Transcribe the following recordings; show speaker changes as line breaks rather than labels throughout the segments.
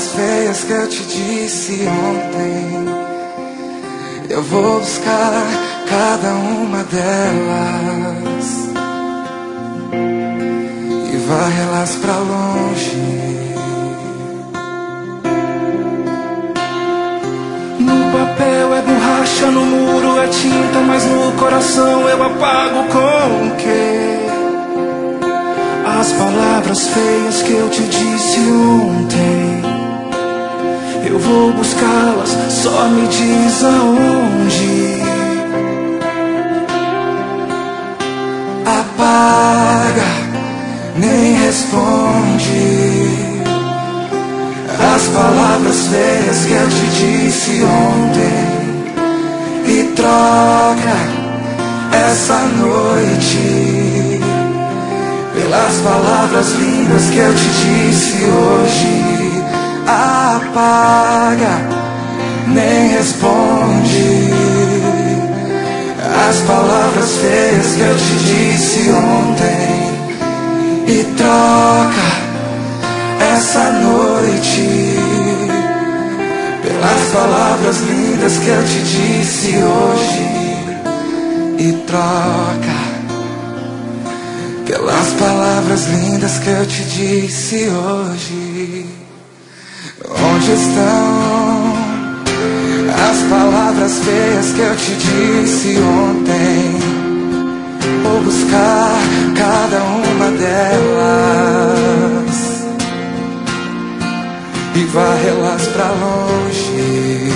palavras feias que eu te disse ontem, eu vou buscar cada uma delas e varrê-las pra longe. No papel é borracha, no muro é tinta, mas no coração eu apago com o quê? As palavras feias que eu te disse ontem, eu vou buscá-las, só me diz aonde. Apaga, nem responde as palavras feias que eu te disse ontem, e troca essa noite pelas palavras lindas que eu te disse hoje. Apaga, nem responde as palavras feias que eu te disse ontem, e troca essa noite pelas palavras lindas que eu te disse hoje, e troca pelas palavras lindas que eu te disse hoje. Onde estão as palavras feias que eu te disse ontem? Vou buscar cada uma delas e varrê-las pra longe.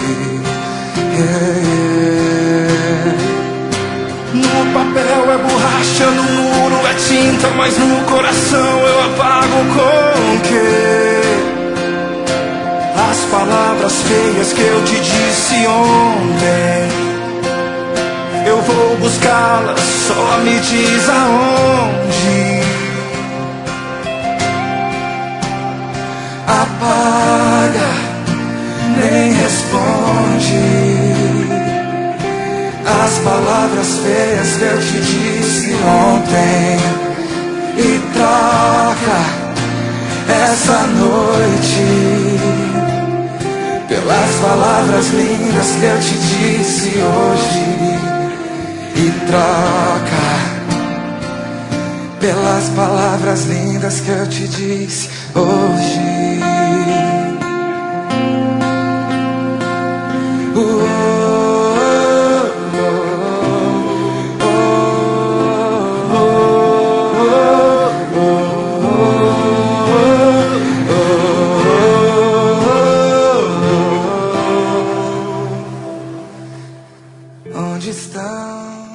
No papel é borracha, no muro é tinta, mas no coração eu apago com o quê? As palavras feias que eu te disse ontem, eu vou buscá-las, só me diz aonde. Apaga, nem responde as palavras feias que eu te disse ontem, e troca essa noite pelas palavras lindas que eu te disse hoje, e troca pelas palavras lindas que eu te disse hoje. Onde estão